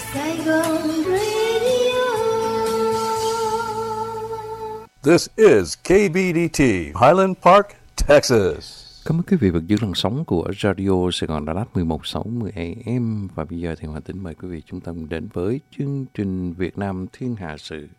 Saigon Radio. This is KBDT, Highland Park, Texas. Cảm ơn quý vị vẫn giữ làn sóng của Radio Sài Gòn Đà Lạt 1160 AM. Và bây giờ thì Hòa Tính mời quý vị chúng ta đến với chương trình Việt Nam Thiên Hạ Sự.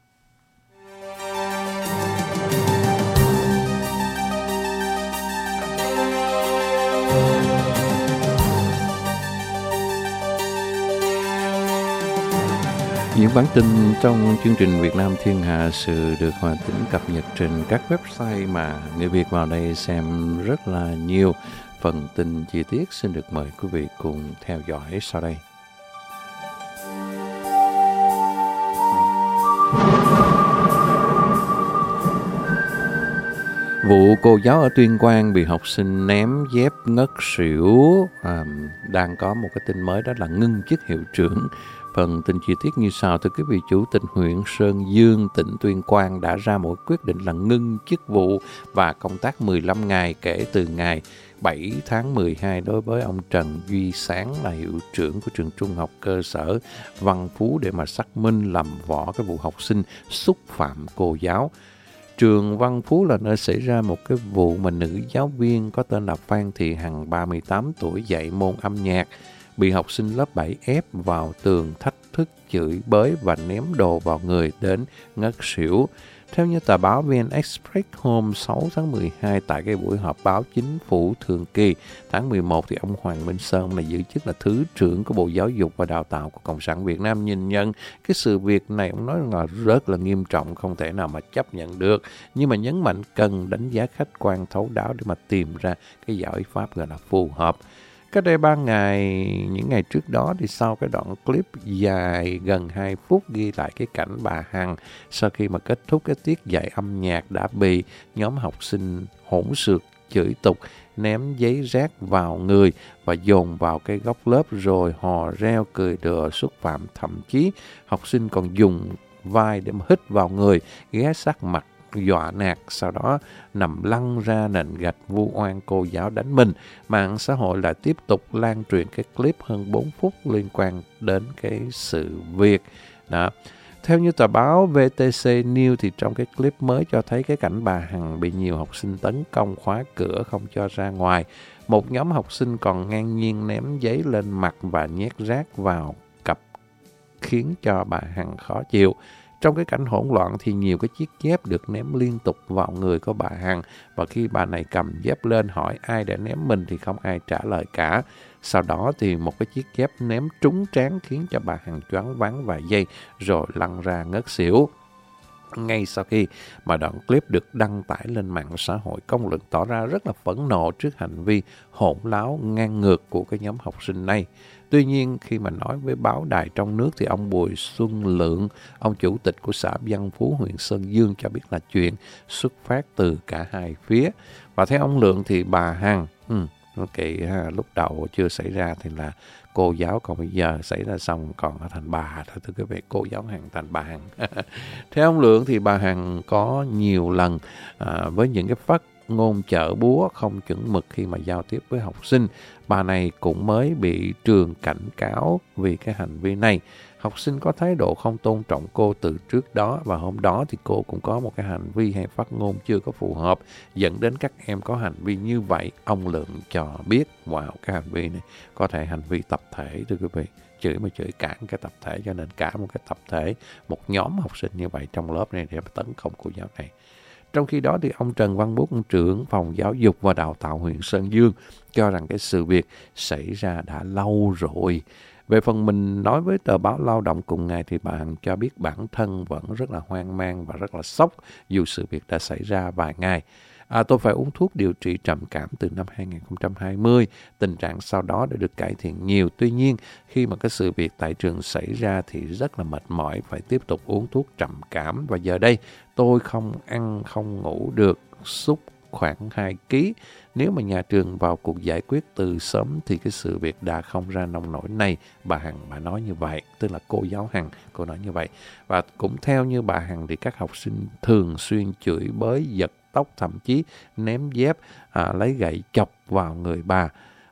Những bản tin trong chương trình Việt Nam Thiên Hạ Sự được Hòa Tính cập nhật trên các website mà người Việt vào đây xem rất là nhiều. Phần tin chi tiết xin được mời quý vị cùng theo dõi sau đây. Vụ cô giáo ở Tuyên Quang bị học sinh ném dép ngất xỉu. Đang có một cái tin mới, đó là ngưng chức hiệu trưởng. Phần tin chi tiết như sau. Thưa quý vị, Chủ tịch huyện Sơn Dương, tỉnh Tuyên Quang đã ra một quyết định là ngưng chức vụ và công tác 15 ngày kể từ ngày 7 tháng 12 đối với ông Trần Duy Sáng là hiệu trưởng của trường trung học cơ sở Văn Phú để mà xác minh làm rõ cái vụ học sinh xúc phạm cô giáo. Trường Văn Phú là nơi xảy ra một cái vụ mà nữ giáo viên có tên là Phan Thị Hằng, 38 tuổi, dạy môn âm nhạc, bị học sinh lớp 7 ép vào tường thách thức, chửi bới và ném đồ vào người đến ngất xỉu. Theo như tờ báo VN Express hôm 6 tháng 12, tại cái buổi họp báo chính phủ thường kỳ tháng 11, thì ông Hoàng Minh Sơn là giữ chức là Thứ trưởng của Bộ Giáo dục và Đào tạo của Cộng sản Việt Nam nhìn nhận cái sự việc này, ông nói là rất là nghiêm trọng, không thể nào mà chấp nhận được, nhưng mà nhấn mạnh cần đánh giá khách quan thấu đáo để mà tìm ra cái giải pháp gọi là phù hợp. Cách đây 3 ngày, những ngày trước đó, thì sau cái đoạn clip dài gần 2 phút ghi lại cái cảnh bà Hằng sau khi mà kết thúc cái tiết dạy âm nhạc đã bị nhóm học sinh hỗn xược, chửi tục, ném giấy rác vào người và dồn vào cái góc lớp rồi hò reo cười đùa xúc phạm, thậm chí học sinh còn dùng vai để mà hít vào người, ghé sát mặt dọa nạt, sau đó nằm lăn ra nền gạch vu oan cô giáo đánh mình. Mạng xã hội lại tiếp tục lan truyền cái clip hơn 4 phút liên quan đến cái sự việc đó. Theo như tờ báo VTC News, thì trong cái clip mới cho thấy cái cảnh bà Hằng bị nhiều học sinh tấn công, khóa cửa không cho ra ngoài. Một nhóm học sinh còn ngang nhiên ném giấy lên mặt và nhét rác vào cặp khiến cho bà Hằng khó chịu. Trong cái cảnh hỗn loạn thì nhiều cái chiếc dép được ném liên tục vào người của bà Hằng, và khi bà này cầm dép lên hỏi ai đã ném mình thì không ai trả lời cả. Sau đó thì một cái chiếc dép ném trúng trán khiến cho bà Hằng choáng váng vài giây rồi lăn ra ngất xỉu. Ngay sau khi mà đoạn clip được đăng tải lên mạng xã hội, công luận tỏ ra rất là phẫn nộ trước hành vi hỗn láo ngang ngược của cái nhóm học sinh này. Tuy nhiên, khi mà nói với báo đài trong nước thì ông Bùi Xuân Lượng, ông chủ tịch của xã Văn Phú, huyện Sơn Dương cho biết là chuyện xuất phát từ cả hai phía. Và theo ông Lượng thì bà Hằng, lúc đầu chưa xảy ra thì là cô giáo, còn bây giờ xảy ra xong còn thành bà thôi, thưa quý vị, cô giáo Hằng thành bà Hằng. Theo ông Lượng thì bà Hằng có nhiều lần với những cái phát ngôn chợ búa không chuẩn mực khi mà giao tiếp với học sinh. Bà này cũng mới bị trường cảnh cáo vì cái hành vi này. Học sinh có thái độ không tôn trọng cô từ trước đó, và hôm đó thì cô cũng có một cái hành vi hay phát ngôn chưa có phù hợp, dẫn đến các em có hành vi như vậy. Ông Lượng cho biết, cái hành vi này có thể hành vi tập thể, thưa quý vị. Chửi mà chửi cản cái tập thể, cho nên cả một cái tập thể, một nhóm học sinh như vậy trong lớp này để tấn công cô giáo này. Trong khi đó thì ông Trần Văn Bút, trưởng phòng giáo dục và đào tạo huyện Sơn Dương, cho rằng cái sự việc xảy ra đã lâu rồi. Về phần mình nói với tờ báo Lao động cùng ngày thì bà Hằng cho biết bản thân vẫn rất là hoang mang và rất là sốc dù sự việc đã xảy ra vài ngày. Tôi phải uống thuốc điều trị trầm cảm từ năm 2020. Tình trạng sau đó đã được cải thiện nhiều. Tuy nhiên, khi mà cái sự việc tại trường xảy ra thì rất là mệt mỏi, phải tiếp tục uống thuốc trầm cảm. Và giờ đây, tôi không ăn, không ngủ được, xúc khoảng 2 kg. Nếu mà nhà trường vào cuộc giải quyết từ sớm thì cái sự việc đã không ra nông nổi này. Bà Hằng bà nói như vậy, tức là cô giáo Hằng, cô nói như vậy. Và cũng theo như bà Hằng thì các học sinh thường xuyên chửi bới, giật tóc, thậm chí ném dép, lấy gậy chọc vào người bà.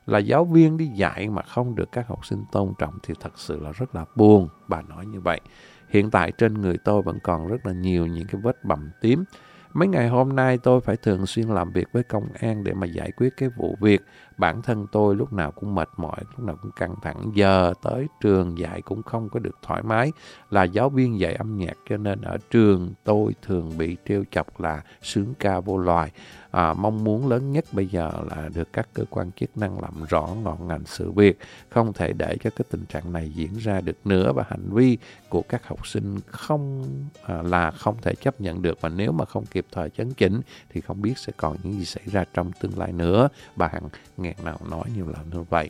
Là giáo viên đi dạy mà không được các học sinh tôn trọng thì thật sự là rất là buồn. Bà nói như vậy. Hiện tại trên người tôi vẫn còn rất là nhiều những cái vết bầm tím. Mấy ngày hôm nay tôi phải thường xuyên làm việc với công an để mà giải quyết cái vụ việc. Bản thân tôi lúc nào cũng mệt mỏi, lúc nào cũng căng thẳng. Giờ tới trường dạy cũng không có được thoải mái. Là giáo viên dạy âm nhạc cho nên ở trường tôi thường bị trêu chọc là sướng ca vô loài. Mong muốn lớn nhất bây giờ là được các cơ quan chức năng làm rõ ngọn ngành sự việc. Không thể để cho cái tình trạng này diễn ra được nữa, và hành vi của các học sinh không thể chấp nhận được, và nếu mà không kịp thời chấn chỉnh thì không biết sẽ còn những gì xảy ra trong tương lai nữa. Bà Hằng nghẹn ngào nói như vậy.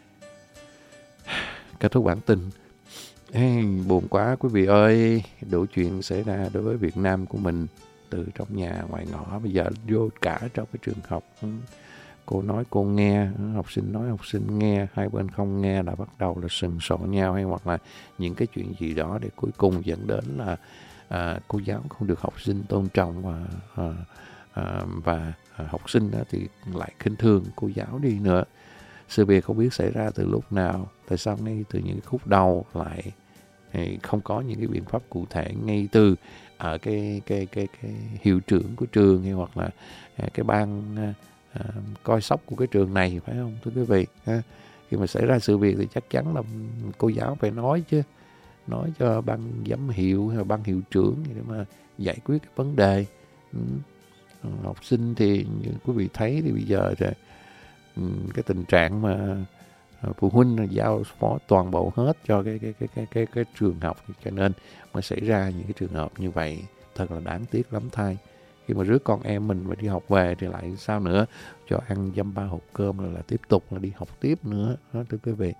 Kết thúc bản tin. Buồn quá quý vị ơi, đủ chuyện xảy ra đối với Việt Nam của mình, từ trong nhà ngoài ngõ bây giờ vô cả trong cái trường học. Cô nói cô nghe, học sinh nói học sinh nghe, hai bên không nghe là bắt đầu là sừng sộ nhau, hay hoặc là những cái chuyện gì đó để cuối cùng dẫn đến là cô giáo không được học sinh tôn trọng, và học sinh đó thì lại khinh thường cô giáo đi nữa. Sự việc không biết xảy ra từ lúc nào, tại sao ngay từ những khúc đầu lại không có những cái biện pháp cụ thể ngay từ ở cái hiệu trưởng của trường, hay hoặc là cái ban coi sóc của cái trường này, phải không thưa quý vị? Khi mà xảy ra sự việc thì chắc chắn là cô giáo phải nói chứ, nói cho ban giám hiệu hay là ban hiệu trưởng để mà giải quyết cái vấn đề. Học sinh thì như quý vị thấy thì bây giờ cái tình trạng mà phụ huynh giao phó toàn bộ hết cho cái trường học, cho nên mới xảy ra những cái trường hợp như vậy. Thật là đáng tiếc lắm thay. Khi mà rước con em mình mà đi học về thì lại sao nữa, cho ăn dăm ba hộp cơm rồi là tiếp tục là đi học tiếp nữa đó thưa quý vị.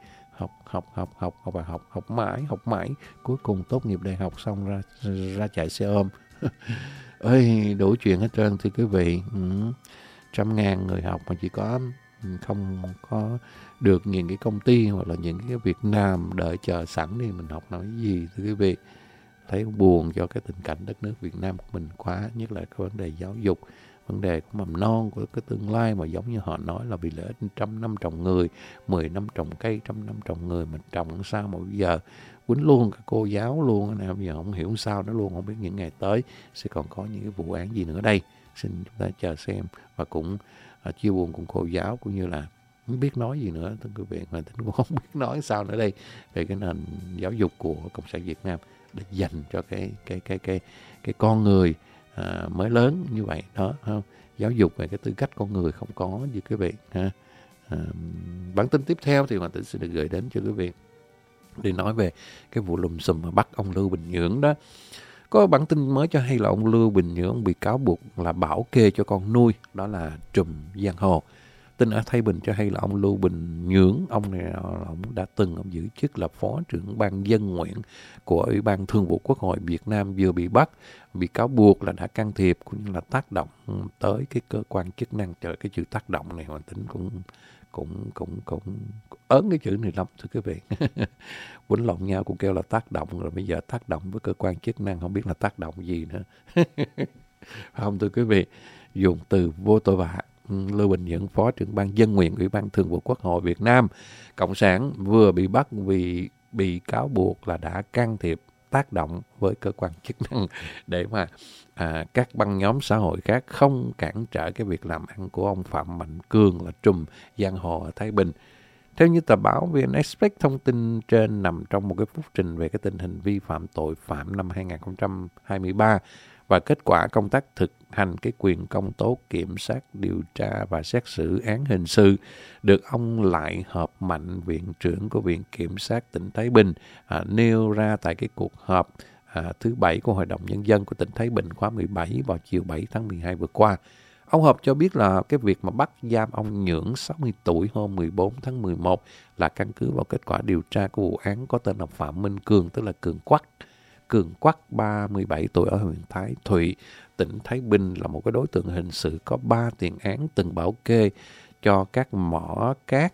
Học mãi, cuối cùng tốt nghiệp đại học xong ra chạy xe ôm. Ơi, đủ chuyện hết trơn thưa quý vị. 100.000 người học mà chỉ có không có được những cái công ty hoặc là những cái Việt Nam đợi chờ sẵn thì mình học nói gì thưa quý vị. Thấy buồn cho cái tình cảnh đất nước Việt Nam của mình quá, nhất là cái vấn đề giáo dục, vấn đề của mầm non, của cái tương lai mà giống như họ nói là vì lợi ích 100 năm trồng người, 10 năm trồng cây, 100 năm trồng người, mình trồng sao mà bây giờ quýnh luôn cả cô giáo luôn, bây giờ không hiểu sao nó luôn, không biết những ngày tới sẽ còn có những cái vụ án gì nữa đây. Xin chúng ta chờ xem, và cũng chia buồn cùng cô giáo, cũng như là không biết nói gì nữa thưa quý vị, mà tính cũng không biết nói sao nữa đây về cái nền giáo dục của Cộng sản Việt Nam để dành cho cái con người mới lớn như vậy đó, không? Giáo dục về cái tư cách con người không có gì quý vị ha. Bản tin tiếp theo thì Hoàng Tĩnh sẽ được gửi đến cho quý vị để nói về cái vụ lùm xùm mà bắt ông Lưu Bình Nhưỡng đó. Có bản tin mới cho hay là ông Lưu Bình Nhưỡng bị cáo buộc là bảo kê cho con nuôi, đó là trùm giang hồ. Tin ở Thái Bình cho hay là ông Lưu Bình Nhưỡng, ông này ông đã từng ông giữ chức là phó trưởng ban dân nguyện của Ủy ban Thường vụ Quốc hội Việt Nam, vừa bị bắt, bị cáo buộc là đã can thiệp cũng như là tác động tới cái cơ quan chức năng. Trời, cái chữ tác động này Hoàng Tĩnh cũng ớn cái chữ này lắm thưa quý vị. Quýnh lộn nhau cũng kêu là tác động, rồi bây giờ tác động với cơ quan chức năng không biết là tác động gì nữa. Không thưa quý vị, dùng từ vô tội vạ. Lưu Bình Nhưỡng, phó trưởng ban dân nguyện Ủy ban Thường vụ Quốc hội Việt Nam Cộng sản, vừa bị bắt vì bị cáo buộc là đã can thiệp tác động với cơ quan chức năng để mà các băng nhóm xã hội khác không cản trở cái việc làm ăn của ông Phạm Mạnh Cường là trùm giang hồ ở Thái Bình. Theo như tờ báo VN Express, thông tin trên nằm trong một cái phúc trình về cái tình hình vi phạm tội phạm năm 2023 và kết quả công tác thực hành cái quyền công tố, kiểm soát, điều tra và xét xử án hình sự được ông Lại Hợp Mạnh, viện trưởng của Viện Kiểm sát tỉnh Thái Bình nêu ra tại cái cuộc họp thứ 7 của Hội đồng Nhân dân của tỉnh Thái Bình khóa 17 vào chiều 7 tháng 12 vừa qua. Ông Hợp cho biết là cái việc mà bắt giam ông Nhưỡng 60 tuổi hôm 14 tháng 11 là căn cứ vào kết quả điều tra của vụ án có tên là Phạm Minh Cường, tức là Cường Quắc 37 tuổi ở huyện Thái Thụy, tỉnh Thái Bình, là một cái đối tượng hình sự có 3 tiền án, từng bảo kê cho các mỏ cát,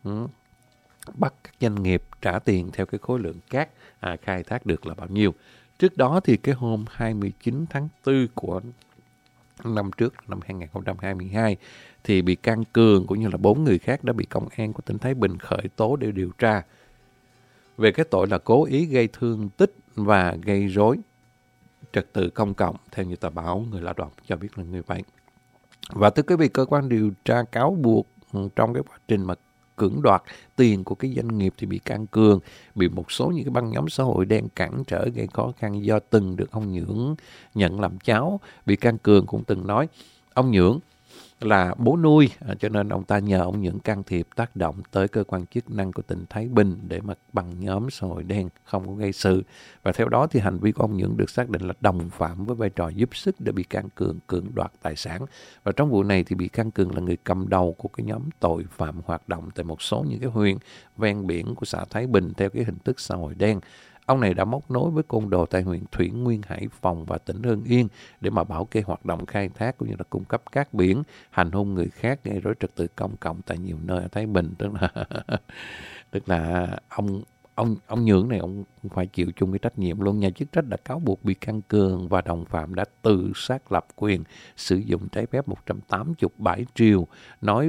bắt các doanh nghiệp trả tiền theo cái khối lượng cát khai thác được là bao nhiêu. Trước đó thì cái hôm 29 tháng 4 của năm trước, năm 2022, thì bị can Cường cũng như là 4 người khác đã bị công an của tỉnh Thái Bình khởi tố để điều tra về cái tội là cố ý gây thương tích và gây rối trật tự công cộng, theo như tờ báo Người Lao động cho biết là như vậy. Và thưa quý vị, cơ quan điều tra cáo buộc trong cái quá trình mà cưỡng đoạt tiền của cái doanh nghiệp thì bị can Cường bị một số những cái băng nhóm xã hội đen cản trở gây khó khăn do từng được ông Nhưỡng nhận làm cháu. Bị can Cường cũng từng nói ông Nhưỡng là bố nuôi, cho nên ông ta nhờ ông Nhưỡng can thiệp tác động tới cơ quan chức năng của tỉnh Thái Bình để mà băng nhóm xã hội đen không có gây sự. Và theo đó thì hành vi của ông Nhưỡng được xác định là đồng phạm với vai trò giúp sức để bị can Cường cưỡng đoạt tài sản. Và trong vụ này thì bị can Cường là người cầm đầu của cái nhóm tội phạm hoạt động tại một số những cái huyện ven biển của xã Thái Bình theo cái hình thức xã hội đen. Ông này đã móc nối với côn đồ tại huyện Thủy Nguyên, Hải Phòng và tỉnh Hưng Yên để mà bảo kê hoạt động khai thác cũng như là cung cấp cát biển, hành hung người khác, gây rối trật tự công cộng tại nhiều nơi ở Thái Bình. Tức là ông Nhưỡng này ông phải chịu chung cái trách nhiệm luôn. Nhà chức trách đã cáo buộc bị can Cường và đồng phạm đã tự xác lập quyền sử dụng trái phép 180 bãi triều, nói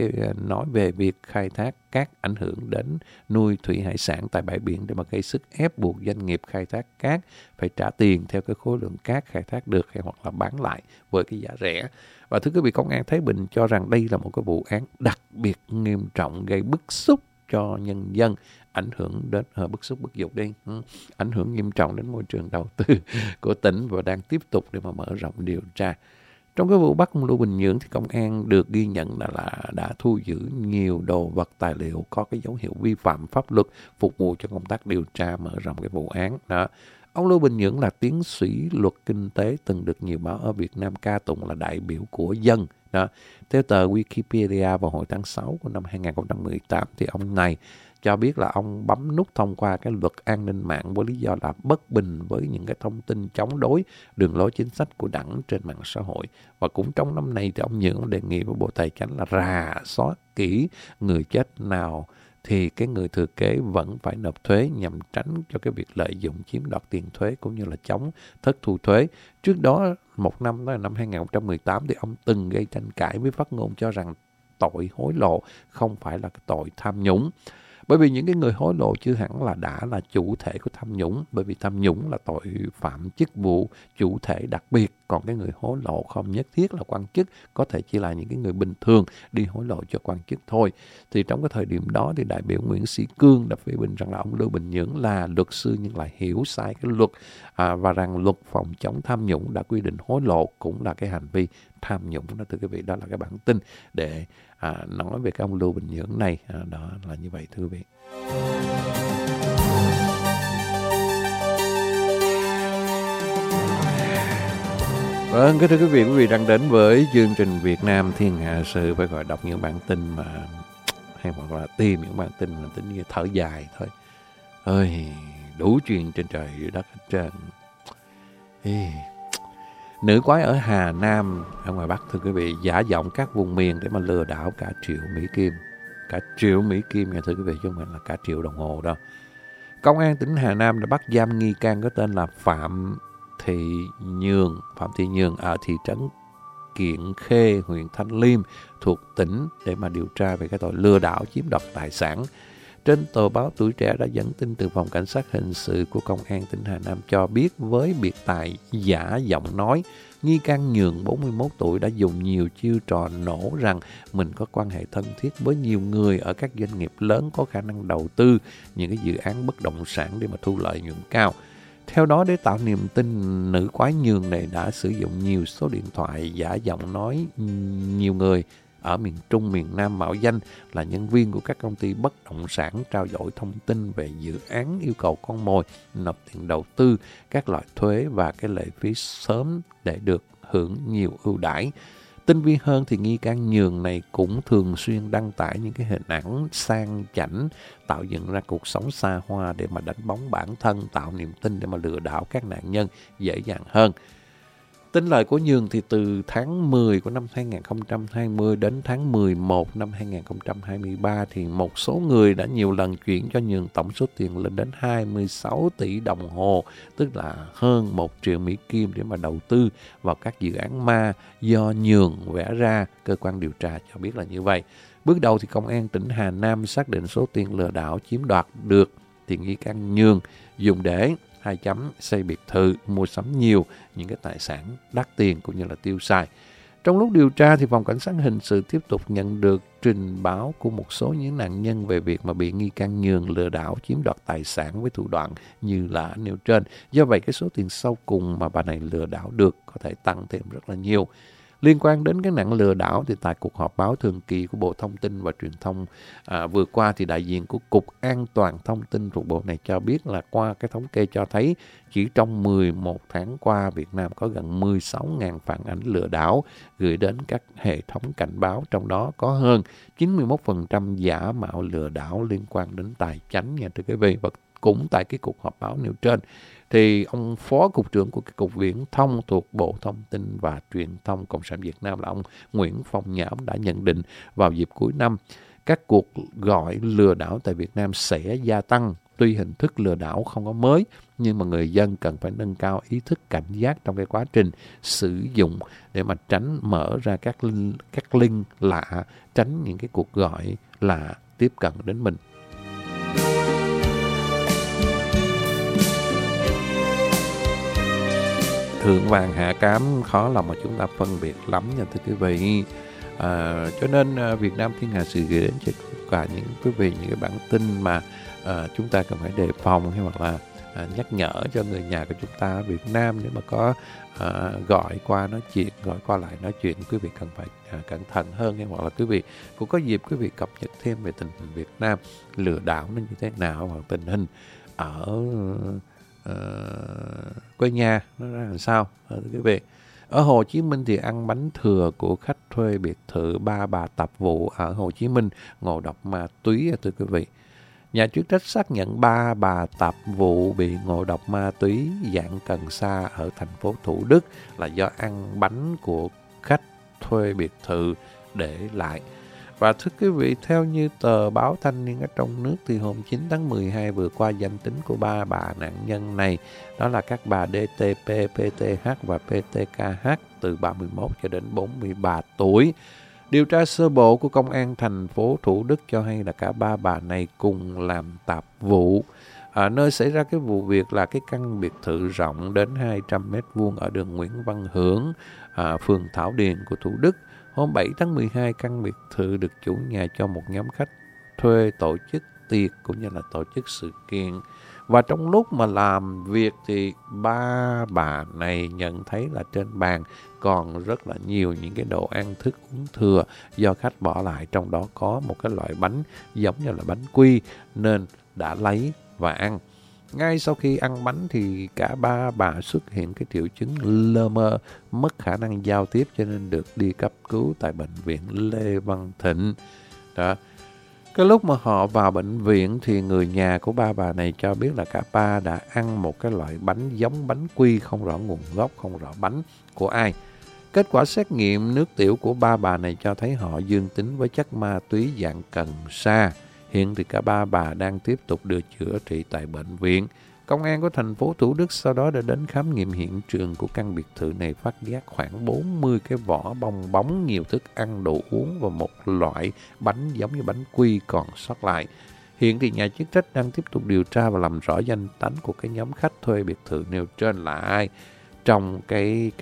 về việc khai thác cát ảnh hưởng đến nuôi thủy hải sản tại bãi biển để mà gây sức ép buộc doanh nghiệp khai thác cát phải trả tiền theo cái khối lượng cát khai thác được hay hoặc là bán lại với cái giá rẻ. Và thưa quý vị, công an Thái Bình cho rằng đây là một cái vụ án đặc biệt nghiêm trọng gây bức xúc cho nhân dân, ảnh hưởng đến bức xúc bức dục đi, ảnh hưởng nghiêm trọng đến môi trường đầu tư của tỉnh và đang tiếp tục để mà mở rộng điều tra. Trong cái vụ bắt ông Lưu Bình Nhưỡng thì công an được ghi nhận là đã thu giữ nhiều đồ vật tài liệu có cái dấu hiệu vi phạm pháp luật phục vụ cho công tác điều tra mở rộng cái vụ án đó. Ông Lưu Bình Nhưỡng là tiến sĩ luật kinh tế, từng được nhiều báo ở Việt Nam ca tụng là đại biểu của dân đó. Theo tờ Wikipedia vào hồi tháng 6 của năm 2018 thì ông này cho biết là ông bấm nút thông qua cái luật an ninh mạng với lý do là bất bình với những cái thông tin chống đối đường lối chính sách của đảng trên mạng xã hội. Và cũng trong năm này thì ông Nhưỡng đề nghị với Bộ Tài chính là rà soát kỹ người chết nào thì cái người thừa kế vẫn phải nộp thuế nhằm tránh cho cái việc lợi dụng chiếm đoạt tiền thuế cũng như là chống thất thu thuế. Trước đó một năm, đó là năm 2018, thì ông từng gây tranh cãi với phát ngôn cho rằng tội hối lộ không phải là cái tội tham nhũng. Bởi vì những cái người hối lộ chưa hẳn là đã là chủ thể của tham nhũng, bởi vì tham nhũng là tội phạm chức vụ chủ thể đặc biệt, còn cái người hối lộ không nhất thiết là quan chức, có thể chỉ là những cái người bình thường đi hối lộ cho quan chức thôi. Thì trong cái thời điểm đó thì đại biểu Nguyễn Sĩ Cương đã phê bình rằng là ông Lưu Bình Nhưỡng là luật sư nhưng lại hiểu sai cái luật và rằng luật phòng chống tham nhũng đã quy định hối lộ cũng là cái hành vi tham nhũng đó. Thưa quý vị, đó là cái bản tin để nói về cái ông Lưu Bình Nhưỡng này. Đó là như vậy thưa quý vị. Vâng, thưa quý vị đang đến với chương trình Việt Nam Thiên Hạ Sự, phải gọi đọc những bản tin mà hay hoặc là tìm những bản tin mà tính như thở dài thôi. Ơi, đủ chuyện trên trời dưới đất hết trơn. Nữ quái ở Hà Nam, ở ngoài Bắc, thưa quý vị, giả giọng các vùng miền để mà lừa đảo cả triệu Mỹ Kim. Cả triệu Mỹ Kim nha thưa quý vị, chứ không phải là cả triệu đồng hồ đâu. Công an tỉnh Hà Nam đã bắt giam nghi can có tên là Phạm Thị Nhường ở thị trấn Kiện Khê, huyện Thanh Liêm thuộc tỉnh để mà điều tra về cái tội lừa đảo chiếm đoạt tài sản. Trên tờ báo Tuổi Trẻ đã dẫn tin từ phòng cảnh sát hình sự của công an tỉnh Hà Nam cho biết với biệt tài giả giọng nói, nghi can Nhường 41 tuổi đã dùng nhiều chiêu trò nổ rằng mình có quan hệ thân thiết với nhiều người ở các doanh nghiệp lớn có khả năng đầu tư những cái dự án bất động sản để mà thu lợi nhuận cao. Theo đó, để tạo niềm tin, nữ quái Nhường này đã sử dụng nhiều số điện thoại giả giọng nói nhiều người ở miền Trung, miền Nam mạo danh là nhân viên của các công ty bất động sản, trao đổi thông tin về dự án, yêu cầu con mồi nộp tiền đầu tư, các loại thuế và cái lệ phí sớm để được hưởng nhiều ưu đãi. Tinh vi hơn thì nghi can Nhường này cũng thường xuyên đăng tải những cái hình ảnh sang chảnh, tạo dựng ra cuộc sống xa hoa để mà đánh bóng bản thân, tạo niềm tin để mà lừa đảo các nạn nhân dễ dàng hơn. Tin lời của Nhường thì từ tháng 10 của năm 2020 đến tháng 11 năm 2023 thì một số người đã nhiều lần chuyển cho Nhường tổng số tiền lên đến 26 tỷ đồng hồ, tức là hơn 1 triệu Mỹ Kim để mà đầu tư vào các dự án ma do Nhường vẽ ra. Cơ quan điều tra cho biết là như vậy. Bước đầu thì Công an tỉnh Hà Nam xác định số tiền lừa đảo chiếm đoạt được thì nghi can Nhường dùng để xây biệt thự, mua sắm nhiều những cái tài sản đắt tiền cũng như là tiêu xài. Trong lúc điều tra thì Phòng Cảnh sát Hình sự tiếp tục nhận được trình báo của một số những nạn nhân về việc mà bị nghi can Nhường lừa đảo chiếm đoạt tài sản với thủ đoạn như là nêu trên. Do vậy cái số tiền sau cùng mà bà này lừa đảo được có thể tăng thêm rất là nhiều. Liên quan đến cái nạn lừa đảo thì tại cuộc họp báo thường kỳ của Bộ Thông tin và Truyền thông vừa qua thì đại diện của Cục An toàn Thông tin thuộc Bộ này cho biết là qua cái thống kê cho thấy chỉ trong 11 tháng qua Việt Nam có gần 16.000 phản ánh lừa đảo gửi đến các hệ thống cảnh báo, trong đó có hơn 91% giả mạo lừa đảo liên quan đến tài chánh nha thưa quý vị. Và cũng tại cái cuộc họp báo nêu trên thì ông Phó Cục trưởng của cái Cục Viễn thông thuộc Bộ Thông tin và Truyền thông Cộng sản Việt Nam là ông Nguyễn Phong Nhã đã nhận định vào dịp cuối năm, các cuộc gọi lừa đảo tại Việt Nam sẽ gia tăng. Tuy hình thức lừa đảo không có mới, nhưng mà người dân cần phải nâng cao ý thức cảnh giác trong cái quá trình sử dụng để mà tránh mở ra các link lạ, tránh những cái cuộc gọi lạ tiếp cận đến mình. Thượng vàng hạ cám khó lòng mà chúng ta phân biệt lắm nha thưa quý vị. Cho nên Việt Nam Thiên Hà Sự gửi đến cho cả những quý vị những cái bản tin mà chúng ta cần phải đề phòng, hay hoặc là nhắc nhở cho người nhà của chúng ta ở Việt Nam nếu mà có gọi qua nói chuyện, gọi qua lại nói chuyện, quý vị cần phải cẩn thận hơn, hay hoặc là quý vị cũng có dịp quý vị cập nhật thêm về tình hình Việt Nam lừa đảo nó như thế nào, hoặc tình hình ở quê nhà nó ra làm sao. Quý vị, ở Hồ Chí Minh thì ăn bánh thừa của khách thuê biệt thự Ba Bà Tập Vụ ở Hồ Chí Minh ngộ độc ma túy. Thưa quý vị, nhà chức trách xác nhận Ba Bà Tập Vụ bị ngộ độc ma túy dạng cần sa ở thành phố Thủ Đức là do ăn bánh của khách thuê biệt thự để lại. Và thưa quý vị, theo như tờ báo Thanh Niên ở trong nước thì hôm 9 tháng 12 vừa qua, danh tính của ba bà nạn nhân này đó là các bà DTP, PTH và PTKH từ 31 cho đến 43 tuổi. Điều tra sơ bộ của Công an thành phố Thủ Đức cho hay là cả ba bà này cùng làm tạp vụ. Nơi xảy ra cái vụ việc là cái căn biệt thự rộng đến 200 m2 ở đường Nguyễn Văn Hưởng, phường Thảo Điền của Thủ Đức. Hôm 7 tháng 12, căn biệt thự được chủ nhà cho một nhóm khách thuê tổ chức tiệc cũng như là tổ chức sự kiện. Và trong lúc mà làm việc thì ba bà này nhận thấy là trên bàn còn rất là nhiều những cái đồ ăn thức uống thừa do khách bỏ lại, trong đó có một cái loại bánh giống như là bánh quy nên đã lấy và ăn. Ngay sau khi ăn bánh thì cả ba bà xuất hiện cái triệu chứng lơ mơ, mất khả năng giao tiếp cho nên được đi cấp cứu tại bệnh viện Lê Văn Thịnh. Đó. Cái lúc mà họ vào bệnh viện thì người nhà của ba bà này cho biết là cả ba đã ăn một cái loại bánh giống bánh quy không rõ nguồn gốc, không rõ bánh của ai. Kết quả xét nghiệm nước tiểu của ba bà này cho thấy họ dương tính với chất ma túy dạng cần sa. Hiện thì cả ba bà đang tiếp tục được chữa trị tại bệnh viện. Công an của thành phố Thủ Đức sau đó đã đến khám nghiệm hiện trường của căn biệt thự này, phát giác khoảng 40 cái vỏ bong bóng, nhiều thức ăn đồ uống và một loại bánh giống như bánh quy còn sót lại. Hiện thì nhà chức trách đang tiếp tục điều tra và làm rõ danh tánh của cái nhóm khách thuê biệt thự nêu trên là ai. Trong cái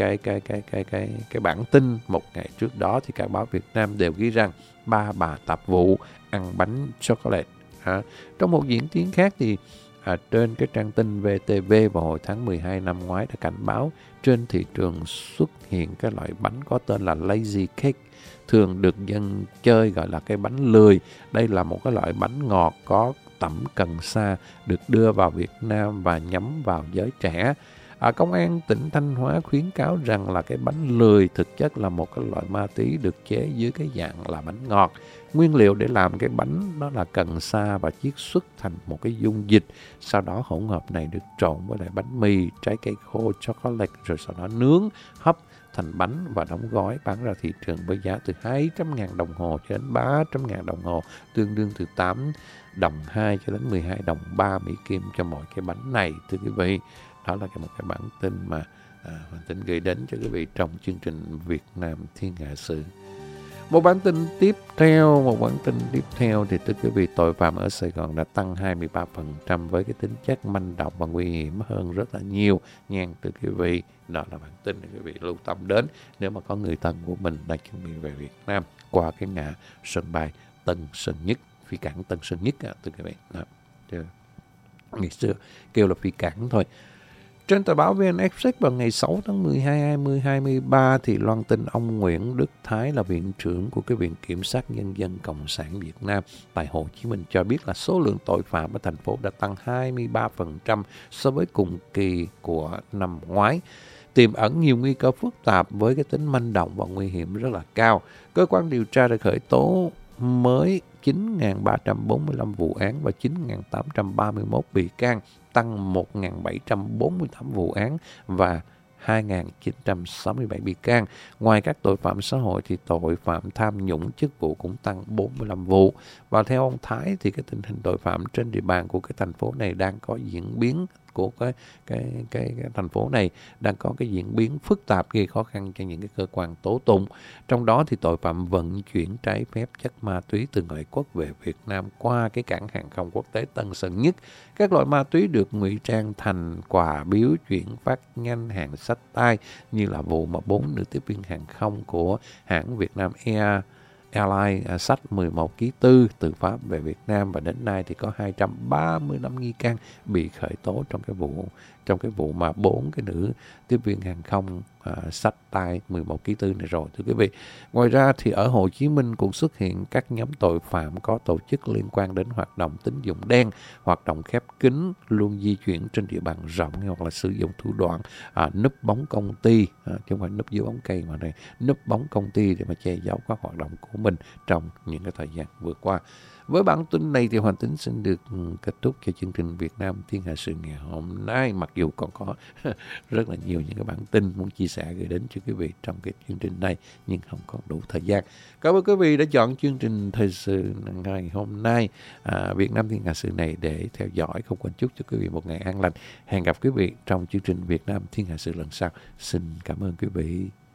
bản tin một ngày trước đó thì các báo Việt Nam đều ghi rằng ba bà tạp vụ ăn bánh chocolate. Trong một diễn tiến khác thì trên cái trang tin VTV vào hồi tháng 12 năm ngoái đã cảnh báo trên thị trường xuất hiện cái loại bánh có tên là Lazy Cake, thường được dân chơi gọi là cái bánh lười. Đây là một cái loại bánh ngọt có tẩm cần sa được đưa vào Việt Nam và nhắm vào giới trẻ. Công an tỉnh Thanh Hóa khuyến cáo rằng là cái bánh lười thực chất là một cái loại ma túy được chế dưới cái dạng là bánh ngọt. Nguyên liệu để làm cái bánh đó là cần sa và chiết xuất thành một cái dung dịch. Sau đó hỗn hợp này được trộn với lại bánh mì, trái cây khô, chocolate, rồi sau đó nướng, hấp thành bánh và đóng gói bán ra thị trường với giá từ 200.000 đồng hồ cho đến 300.000 đồng hồ, tương đương từ 8 đồng 2 cho đến 12 đồng 3 Mỹ Kim cho mỗi cái bánh này. Thưa quý vị, đó là một cái bản tin mà Hoàng Tính gửi đến cho quý vị trong chương trình Việt Nam Thiên Hạ Sự. Một bản tin tiếp theo thì thưa quý vị, tội phạm ở Sài Gòn đã tăng 23% với cái tính chất manh động và nguy hiểm hơn rất là nhiều nha thưa quý vị. Đó là bản tin để quý vị lưu tâm đến nếu mà có người thân của mình đang chuẩn bị về Việt Nam qua cái ngã sân bay Tân Sơn Nhất, phi cảng Tân Sơn Nhất thưa quý vị. Đó. Ngày xưa kêu là phi cảng thôi. Trên tờ báo VN Express vào ngày 6 tháng 12 2023 thì loan tin ông Nguyễn Đức Thái là viện trưởng của cái Viện Kiểm sát Nhân dân Cộng sản Việt Nam tại Hồ Chí Minh cho biết là số lượng tội phạm ở thành phố đã tăng 23% so với cùng kỳ của năm ngoái, tiềm ẩn nhiều nguy cơ phức tạp với cái tính manh động và nguy hiểm rất là cao. Cơ quan điều tra đã khởi tố mới 9.345 vụ án và 9.831 bị can, tăng 1.748 vụ án và 2.967 bị can. Ngoài các tội phạm xã hội thì tội phạm tham nhũng chức vụ cũng tăng 45 vụ. Và theo ông Thái thì cái tình hình tội phạm trên địa bàn của cái thành phố này đang có diễn biến của cái thành phố này đang có cái diễn biến phức tạp, gây khó khăn cho những cái cơ quan tố tụng. Trong đó thì tội phạm vận chuyển trái phép chất ma túy từ ngoại quốc về Việt Nam qua cái cảng hàng không quốc tế Tân Sơn Nhất. Các loại ma túy được ngụy trang thành quà biếu chuyển phát nhanh hàng xách tay, như là vụ mà 4 nữ tiếp viên hàng không của hãng Việt Nam Airlines xách 11 kg tư từ Pháp về Việt Nam, và đến nay thì có 235 nghi can bị khởi tố trong cái vụ mà 4 cái nữ tiếp viên hàng không xách tay 11 kg tư này rồi thưa quý vị. Ngoài ra thì ở Hồ Chí Minh cũng xuất hiện các nhóm tội phạm có tổ chức liên quan đến hoạt động tín dụng đen, hoạt động khép kín, luôn di chuyển trên địa bàn rộng, hoặc là sử dụng thủ đoạn núp bóng công ty, chứ không phải núp dưới bóng cây mà này, núp bóng công ty để mà che giấu các hoạt động của mình trong những cái thời gian vừa qua. Với bản tin này thì Hoàng Tính xin được kết thúc cho chương trình Việt Nam Thiên Hạ Sự ngày hôm nay. Mặc dù còn có rất là nhiều những cái bản tin muốn chia sẻ gửi đến cho quý vị trong cái chương trình này, nhưng không còn đủ thời gian. Cảm ơn quý vị đã chọn chương trình thời sự ngày hôm nay Việt Nam Thiên Hạ Sự này để theo dõi. Không quên chúc cho quý vị một ngày an lành. Hẹn gặp quý vị trong chương trình Việt Nam Thiên Hạ Sự lần sau. Xin cảm ơn quý vị.